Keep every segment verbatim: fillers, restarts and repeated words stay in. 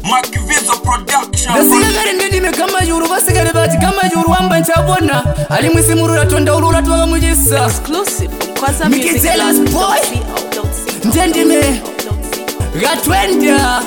Makivizo Production. Nasigagare ndime kama yuru basigare bati kama yuru wamba nchabona ali mwisimurura tonda urura twaga mugisa exclusive Kwaza Music boy ndendime gatwenda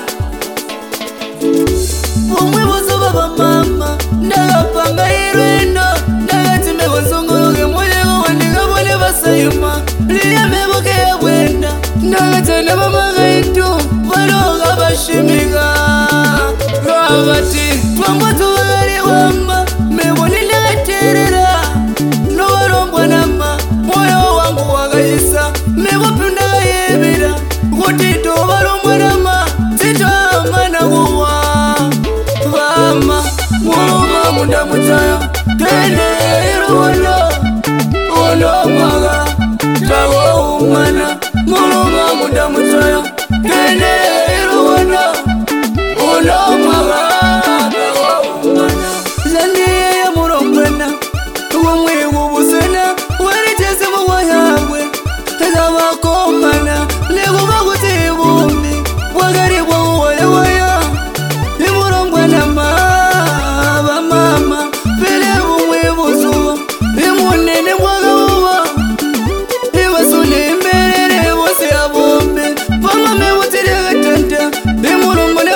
umwe bozo baba mama ndagapanga irwendo ndagatime bozongoroge mulego wandiga bole basayima liya meboke ya bwenda ndagatana bamagaitu baloga bashimiga Ravati, Twamatu Gari Wamba, Mebonile Gaterera, no Rombanama, Moyo Wangu Wagaisa, Mebopunda Yevira, Gotito Varombanama, Tito Manawa, Vama, Moma Munda Mutaya, Tene Iruana, Ono Maga, Tago Umana, Moma Munda Mutaya, Tene Iruana. Olo magana umana Zandi ya murombana Uwamwe ubusena Waritese mwayagwe Tazawa komana Lego baguti bumbi Wagari wawale waya Imurombana mama Mama Pele umwe buzuwa Imunene mwagawa Iwasule imbere Wose ya bumbi Pama mewutire gatanta Imurombana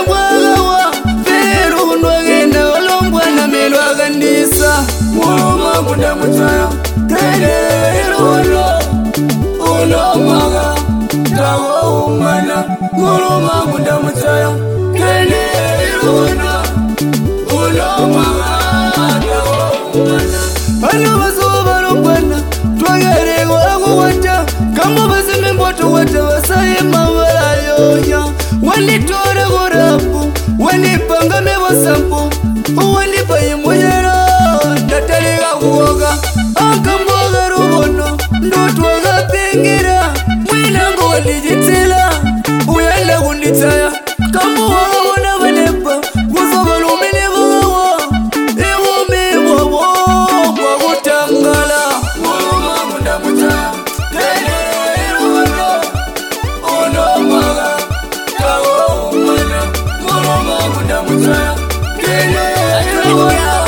Mama munda mutaya Tene iruano Uno maga Tago umana Mama munda mutaya Tene iruano Uno maga Tago umana Ano baso barumbana Twagere wangu wata Kama basi mimboto wata Wasaye mawala yoya Wani tore gorapu Wani panga mewa sampu Wani paye mujera Ndataliga kuoga Akamboga rubono Ndotwaga pengira Mwinango walijitila Uyala kunditaya Kamboga wana vanepa Kusoba lumini vawa Iwumi wawo Kwa kutangala Mwoma munda mutaya Tene iruano Uno maga Tago umana Mwoma munda mutaya Tene iruano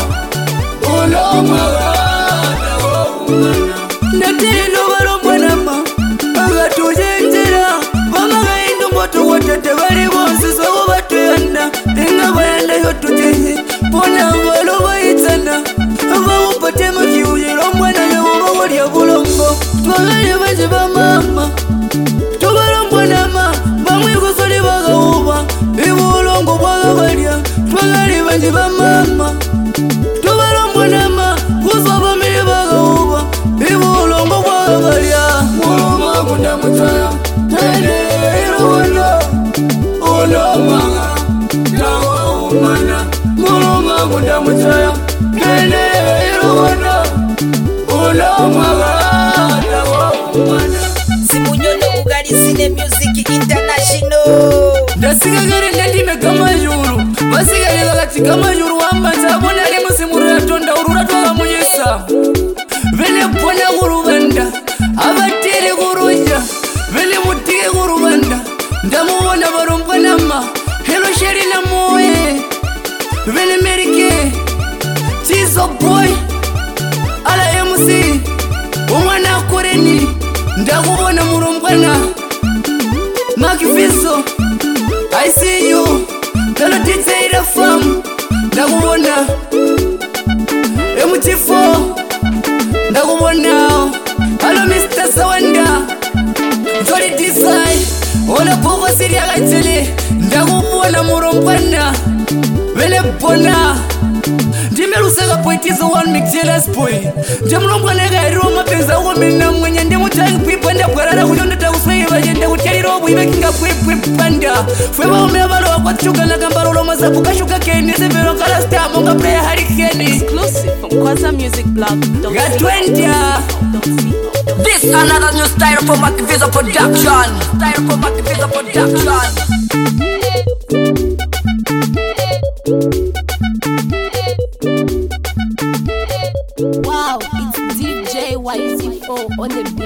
Ndatino barombanama Agatujentera Vamagaindu mboto watete Bari bonsi sabo batuyanda Inga bayanda yotujenye Pona valo baitana Vamupate makiuye Rombwana lewo bawalya bulongo Twagale banji ba mama Tubarombanama Bamwe kusoli bagawuba Ibulongo bwaga balya Twagale banji ba mama Tubarombanama Kusoba mili bagawuba Ibulongo bwaga balya Mama munda mutaya Tene iruano Uno maga Tago umana Mama munda mutaya Tene iruano Uno maga Tago umana Simunyono Ugari Cine Music International Ndasigagare ndime kama yuru Basigare bagati kama yuru wamba Tabona ali musimurura tonda urura twaga muyisa Vele mpona kurubanda Abatiri kuruja Vele mutike kurubanda Ndamuona barombwanama Hello sheri na moe Vele merike Tizo boy Ala M C Umwana kureni Ndakubona murombwana Makivizo I see you Hello D J Rafam Ndakubona M T four Ndakubona Hello Mister Sawanda Jolly Design Ola pogo siria gaitele Ndakubona murombwana Vele bona Ndimerusega poetizo one mix jealous boy Ndemurongwana gairo mapenza uko mina mwenye ndemutagi pipanda bwarara kuyonda takusweye bagenda kutyalira obwibe kinga kwepwe panda Fwe baome abalo wakwachuka na gambarolo mazabu kashuka keni Severo kala star monga player harikeni Exclusive from Kwaza Music Blog Gatwenda This another new style from Makivizo Production Style from Makivizo Production Wow, it's D J Y Z four on the